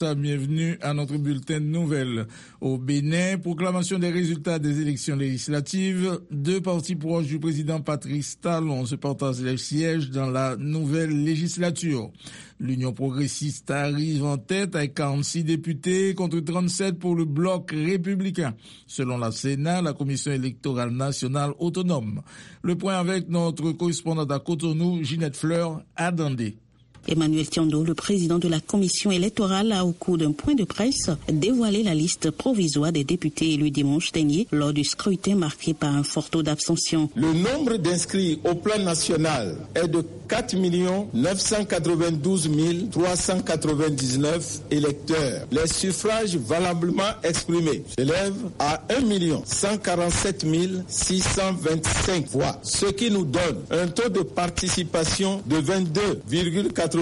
Bienvenue à notre bulletin de nouvelles. Au Bénin, proclamation des résultats des élections législatives. Deux partis proches du président Patrice Talon se partagent les sièges dans la nouvelle législature. L'Union progressiste arrive en tête avec 46 députés contre 37 pour le bloc républicain. Selon la Sénat, la Commission électorale nationale autonome. Le point avec notre correspondante à Cotonou, Ginette Fleur, à Dandé. Emmanuel Tiando, le président de la commission électorale, a au cours d'un point de presse dévoilé la liste provisoire des députés élus dimanche dernier lors du scrutin marqué par un fort taux d'abstention. Le nombre d'inscrits au plan national est de 4 992 399 électeurs. Les suffrages valablement exprimés s'élèvent à 1 147 625 voix, ce qui nous donne un taux de participation de 22,99%.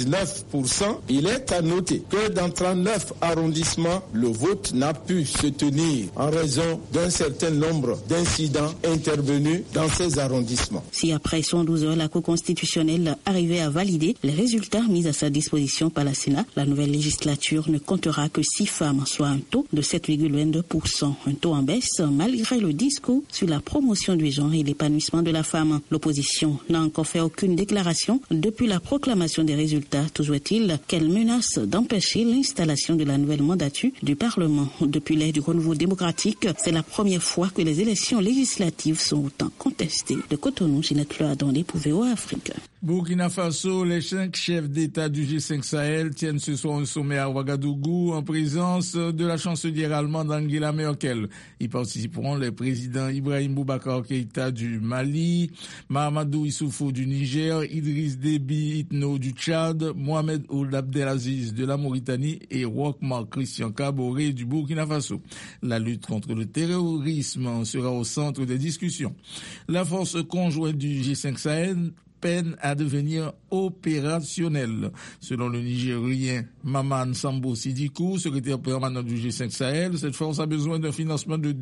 Il est à noter que dans 39 arrondissements, le vote n'a pu se tenir en raison d'un certain nombre d'incidents intervenus dans ces arrondissements. Si après 112 heures, la Cour constitutionnelle arrivait à valider les résultats mis à sa disposition par la Sénat, la nouvelle législature ne comptera que 6 femmes, soit un taux de 7,22%. Un taux en baisse malgré le discours sur la promotion du genre et l'épanouissement de la femme. L'opposition n'a encore fait aucune déclaration depuis la proclamation des résultats. Toujours est-il qu'elle menace d'empêcher l'installation de la nouvelle mandature du Parlement. Depuis l'ère du renouveau démocratique, c'est la première fois que les élections législatives sont autant contestées. De Cotonou, Ginette Fleur Dandé pour VOA Afrique. Burkina Faso, les 5 chefs d'État du G5 Sahel tiennent ce soir un sommet à Ouagadougou en présence de la chancelière allemande Angela Merkel. Y participeront les présidents Ibrahim Boubacar Keïta du Mali, Mahamadou Issoufou du Niger, Idriss Déby Itno du Tchad, Mohamed Ould Abdelaziz de la Mauritanie et Roch-Marc Christian Kaboré du Burkina Faso. La lutte contre le terrorisme sera au centre des discussions. La force conjointe du G5 Sahel peine à devenir opérationnel. Selon le Nigérien Maman Sambo Sidikou, secrétaire permanent du G5 Sahel, cette force a besoin d'un financement de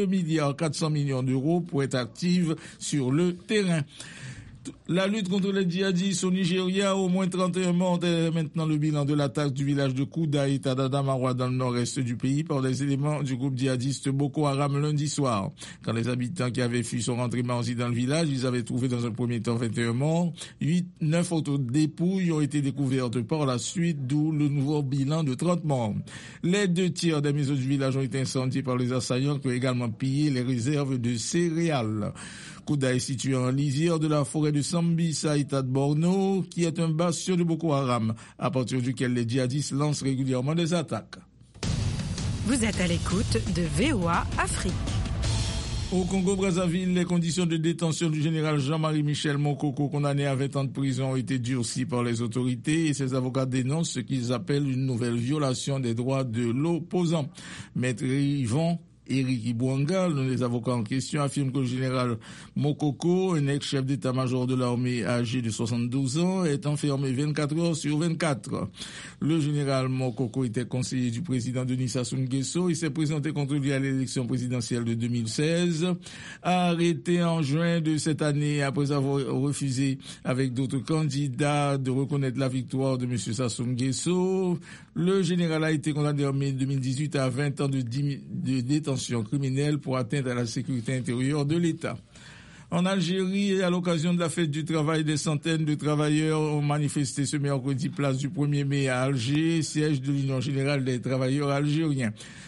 2,4 milliards d'euros pour être active sur le terrain. La lutte contre les djihadistes au Nigeria, au moins 31 morts est maintenant le bilan de l'attaque du village de Kouda et Tadadamawa dans le nord-est du pays par des éléments du groupe djihadiste Boko Haram lundi soir. Quand les habitants qui avaient fui sont rentrés mardi dans le village, ils avaient trouvé dans un premier temps 21 morts. 9 autres dépouilles ont été découvertes par la suite, d'où le nouveau bilan de 30 morts. Les 2 tiers des maisons du village ont été incendiées par les assaillants qui ont également pillé les réserves de céréales. Kouda est situé en lisière de la forêt de Sambisa, État de Borno, qui est un bastion de Boko Haram, à partir duquel les djihadistes lancent régulièrement des attaques. Vous êtes à l'écoute de VOA Afrique. Au Congo-Brazzaville, les conditions de détention du général Jean-Marie Michel Mokoko, condamné à 20 ans de prison, ont été durcies par les autorités et ses avocats dénoncent ce qu'ils appellent une nouvelle violation des droits de l'opposant. Maître Yvon Éric Ibouanga, l'un des avocats en question, affirme que le général Mokoko, un ex-chef d'état-major de l'armée âgé de 72 ans, est enfermé 24 heures sur 24. Le général Mokoko était conseiller du président Denis Sassou Nguesso. Il s'est présenté contre lui à l'élection présidentielle de 2016. Arrêté en juin de cette année après avoir refusé avec d'autres candidats de reconnaître la victoire de M. Sassou Nguesso, le général a été condamné en mai 2018 à 20 ans de détention criminelle pour atteinte à la sécurité intérieure de l'État. En Algérie, à l'occasion de la fête du travail, des centaines de travailleurs ont manifesté ce mercredi place du 1er mai à Alger, siège de l'Union générale des travailleurs algériens.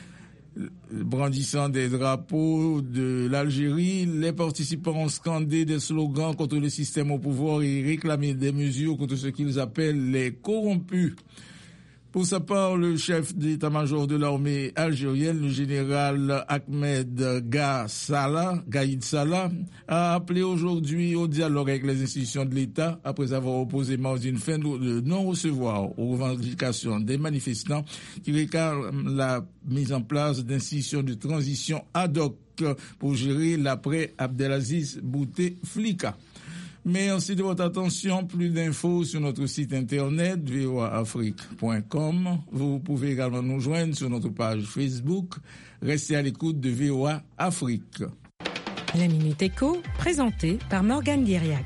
Brandissant des drapeaux de l'Algérie, les participants ont scandé des slogans contre le système au pouvoir et réclamé des mesures contre ce qu'ils appellent les corrompus. Pour sa part, le chef d'état-major de l'armée algérienne, le général Ahmed Gaïd Salah, a appelé aujourd'hui au dialogue avec les institutions de l'État après avoir opposé mardi une fin de non-recevoir aux revendications des manifestants qui réclament la mise en place d'institutions de transition ad hoc pour gérer l'après Abdelaziz Bouteflika. Merci de votre attention. Plus d'infos sur notre site internet voaafrique.com. Vous pouvez également nous joindre sur notre page Facebook. Restez à l'écoute de VOA Afrique. La Minute Éco, présentée par Morgane Guiriac.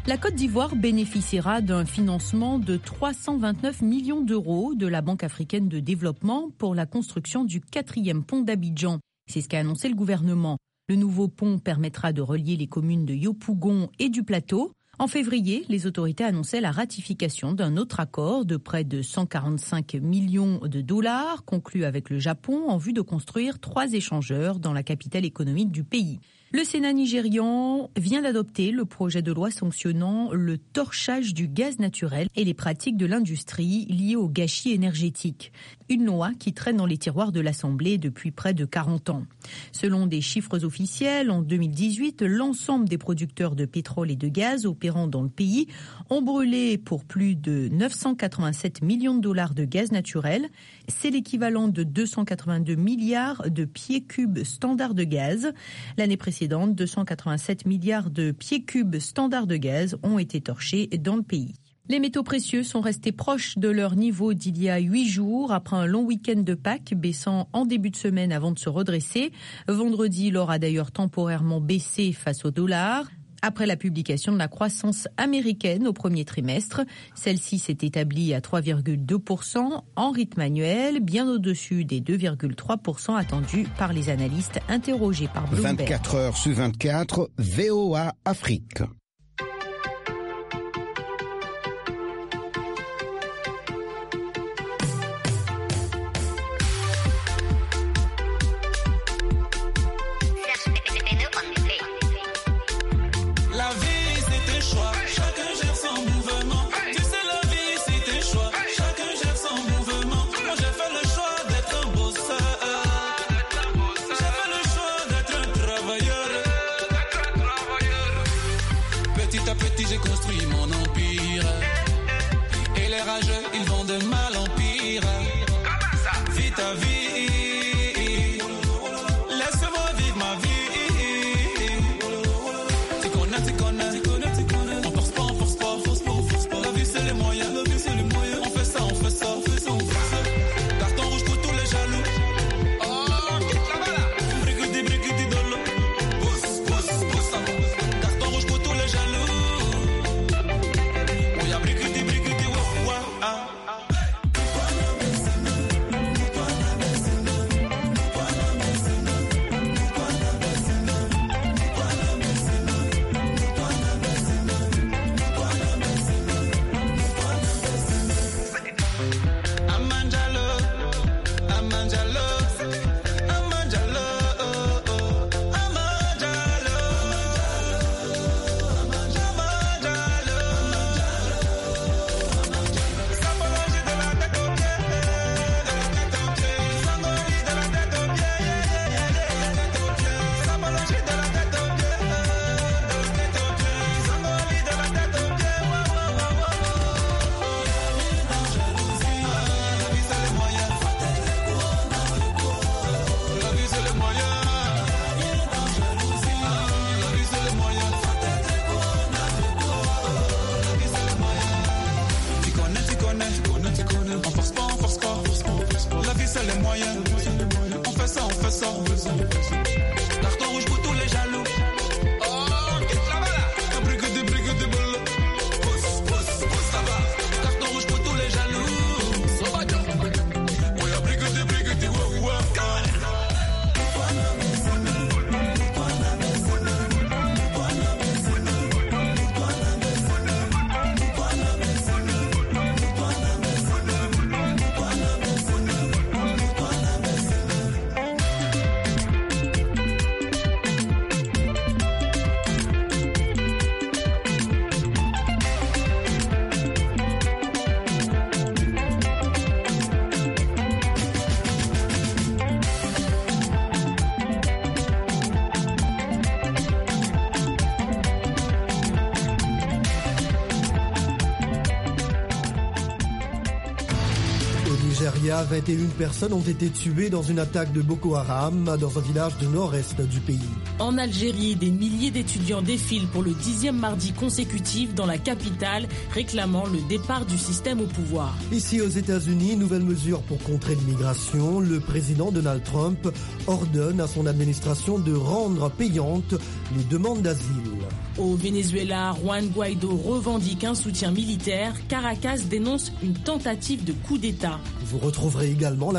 La Côte d'Ivoire bénéficiera d'un financement de 329 millions d'euros de la Banque africaine de développement pour la construction du 4e pont d'Abidjan. C'est ce qu'a annoncé le gouvernement. Le nouveau pont permettra de relier les communes de Yopougon et du Plateau. En février, les autorités annonçaient la ratification d'un autre accord de près de 145 millions de dollars conclu avec le Japon en vue de construire 3 échangeurs dans la capitale économique du pays. Le Sénat nigérian vient d'adopter le projet de loi sanctionnant le torchage du gaz naturel et les pratiques de l'industrie liées au gâchis énergétique. Une loi qui traîne dans les tiroirs de l'Assemblée depuis près de 40 ans. Selon des chiffres officiels, en 2018, l'ensemble des producteurs de pétrole et de gaz opérant dans le pays ont brûlé pour plus de 987 millions de dollars de gaz naturel. C'est l'équivalent de 282 milliards de pieds cubes standards de gaz. L'année précédente, 287 milliards de pieds cubes standards de gaz ont été torchés dans le pays. Les métaux précieux sont restés proches de leur niveau d'il y a 8 jours après un long week-end de Pâques, baissant en début de semaine avant de se redresser. Vendredi, l'or a d'ailleurs temporairement baissé face au dollar. Après la publication de la croissance américaine au premier trimestre, celle-ci s'est établie à 3,2% en rythme annuel, bien au-dessus des 2,3% attendus par les analystes interrogés par Bloomberg. 24 heures sur 24, VOA Afrique. J'ai construit mon empire et les rageux ils vont de mal en pire. Vis ta vie, laisse-moi vivre ma vie. Tu connais. On force pas. La vie c'est les moyens. On fait ça. Carton rouge pour tous les jaloux. Oh, quitte là-bas. Brigudi dolo. Pousse. Carton rouge pour tous les jaloux. Carton rouge pour tous les jaloux. Oh, quitte là-bas. Brigudi bolo. Pousse là-bas. Carton rouge pour tous les jaloux. Sauvageon. Oh, y'a brigudi, wow. Nigeria, 21 personnes ont été tuées dans une attaque de Boko Haram dans un village du nord-est du pays. En Algérie, des milliers d'étudiants défilent pour le 10e mardi consécutif dans la capitale, réclamant le départ du système au pouvoir. Ici aux États-Unis, nouvelle mesure pour contrer l'immigration. Le président Donald Trump ordonne à son administration de rendre payantes les demandes d'asile. Au Venezuela, Juan Guaido revendique un soutien militaire. Caracas dénonce une tentative de coup d'État. Vous retrouverez également